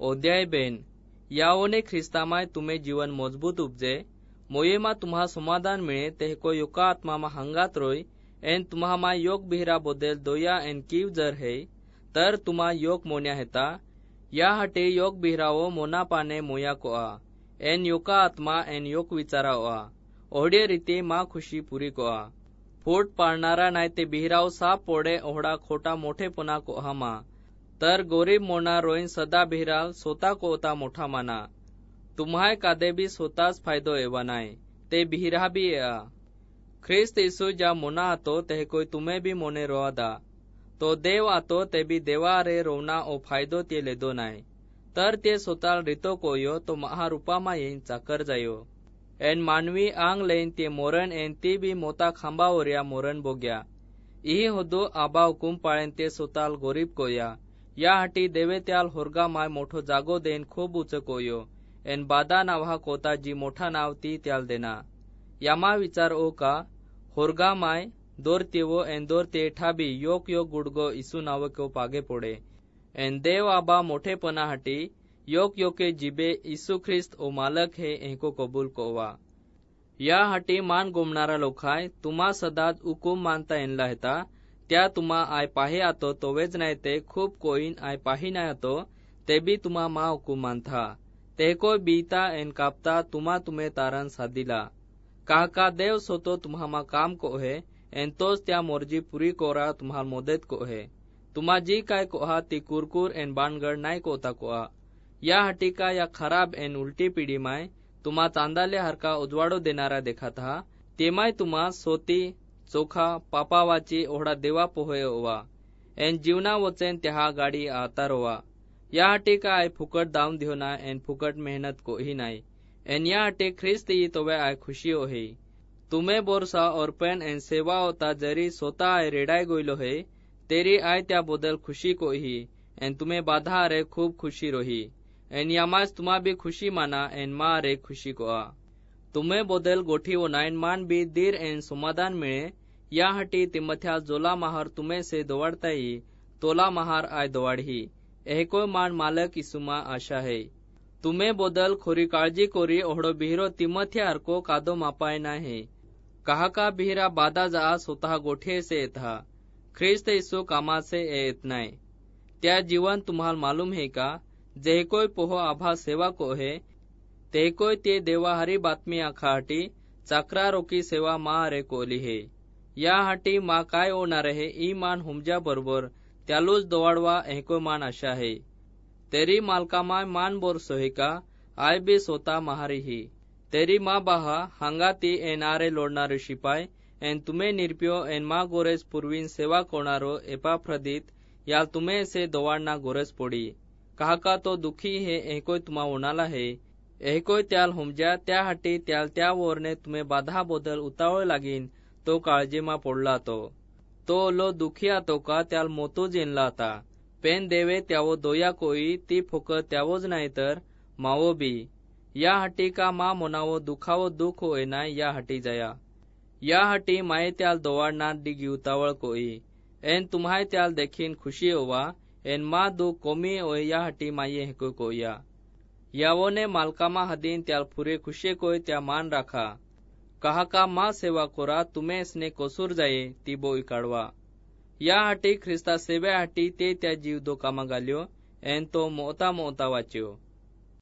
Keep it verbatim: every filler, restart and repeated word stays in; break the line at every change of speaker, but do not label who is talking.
ओद्याय बेन याओने ख्रिस्तामाय तुम्हें जीवन मजबूत उपजे मोये मा तुम्हा समाधान मिळे ते को योका आत्मा मा हंगात रोय एन तुम्हा मा योग बिहरा बोदेल दोया एन कीव जर है तर तुम्हा योग मोन्या हेता या हटे योग बिहरावो मोना पाने मोया कोआ एन योका आत्मा एन योग विचारा ओआ ओहडे रीते मा खुशी पुरी कोआ फूट पाळणारा नाही ते बिहराव साप पोडे ओहडा खोटा मोठेपणा कोहा मा तर गरीब मोना रोईन सदा बिहराल सोता कोता मोठा माना तुम्हाय कादे भी स्वतःच फायदो एवा नाय ते बिहरा भी या ख्रिस्त यीशु जा मोना आतो ते कोई तुम्हें भी मोने रोआ दा तो देव आतो ते भी देवा रे रोवना ओ फायदो ते लेदो नाय तर ते स्वतः रितो कोयो तो महारूपा मा येईन चाकर जायो एन मानवी आंग लेन ते मोरण एन ती भी मोता खांबावरिया मोरण बोग्या इही होदो आबा हुकुम पाळेन ते स्वतः गरीब कोया या हटी देवे त्याल होरगा माय मोठो जागो देन खूब उच कोयो एन बादा नावा कोता जी मोठा नाव ती त्याल देना यामा विचार ओ का होरगा माय दोर तेवो एन दोर ते ठाबी योक योक गुडगो इसु नाव को पागे पोडे एन देव आबा मोठेपणा हटी योक योके जिबे इसु ख्रिस्त ओ मालक है एको कबूल कोवा या हटी मान गोमणारा लोखाय तुम्हा सदाच हुकुम मानता एनला हेता त्या तुम्हा आय पाहे आतो तोवेज नाही ते खूप कोईन आय पाही नाही आतो ते भी तुम्हा मा हुकुम मानता ते को बीता एन कापता तुम्हा तुम्हे तारण साधिला काका देव सोतो तुम्हा मा काम को है एन तोच त्या मोर्जी पुरी कोरा तुम्हा मोदेत को है तुम्हा जी काय कोहा ती कुरकुर एन बाणगड नाही कोता कोआ या हटिका या खराब एन उल्टी पीढ़ी माय तुम्हा चांदाले हरका उजवाडो देनारा देखा था तेमाय तुम्हा सोती चोखा पापावाची ओढा देवा पोहे ओवा एन जीवना वचेन त्या गाडी आता रोवा या हटिका आय फुकट दाम दियो ना एन फुकट मेहनत को ही नाय एन या हटे ख्रिस्त ई तोवे आय खुशी हो है तुम्हें बोरसा और पेन एन सेवा होता जरी सोता आय रेडाय गोइलो है तेरी आय त्या बदल खुशी को ही एन तुम्हें बाधा रे खूब खुशी रोही एन यामाज तुम्हा भी खुशी माना एन मा रे खुशी को आ तुम्हें बदल गोठी वो नाइन मान भी दीर एन समाधान मिले या हटी तिमथ्या जोला महार तुम्हें से दौड़ता ही तोला महार आय दौड़ी एहको मान मालक इसुमा आशा है तुम्हें बदल खोरी काळजी कोरी ओहडो बिहरो तिमथ्या हरको कादो मापाय ना है कहा का बिहरा बादा जा स्वतः गोठे से था ख्रिस्त यीशु कामा से एत नाय त्या जीवन तुम्हाल मालूम है का जे कोई पोहो आभा सेवा को है ते कोई ते देवा हरी बातमी आखा हटी चाकरा रोकी सेवा मा रे कोली है या हटी मा काय होणार है ई मान हुमजा बरोबर त्यालूच दोवाडवा एको मान आशा है तेरी मालका माय मान बोर सोहिका आय बी सोता महारी ही तेरी मा बाहा हंगाती एनारे लोडणारे शिपाय एन तुम्हें निर्पियो एन मा गोरेज पूर्वीन सेवा कोणारो एपाफ्रदित याल तुम्हें से दोवाडना गोरेज पोडी काका तो दुखी है एकोय तुम्हा उणाला है एकोय त्याल हुमजा त्या हटी त्याल त्या वोरने तुम्हें बाधा बोदल उतावळ लागीन तो काळजीमा पडला तो तो लो दुखिया तो का त्याल मोतो जेनला था पेन देवे त्यावो दोया कोई ती फुकट त्यावोज नाही तर मावो बी या हटी का मा मोनावो दुखावो दुख होय ना या हटी जया या हटी माये त्याल दोवाडना डिगी उतावळ कोई एन तुम्हाय त्याल देखीन खुशी होवा एन मा दु कोमी ओय या हटी माये हेको कोया यावोने मालकामा हदीन त्याल पुरे खुशी कोय त्या मान राखा कहा का मा सेवा कोरा तुम्हें इसने कोसूर जाये ती बोई काढवा या हटी ख्रिस्ता सेवे हटी ते त्या जीव दो कामा गाल्यो एन तो मोता मोता वाच्यो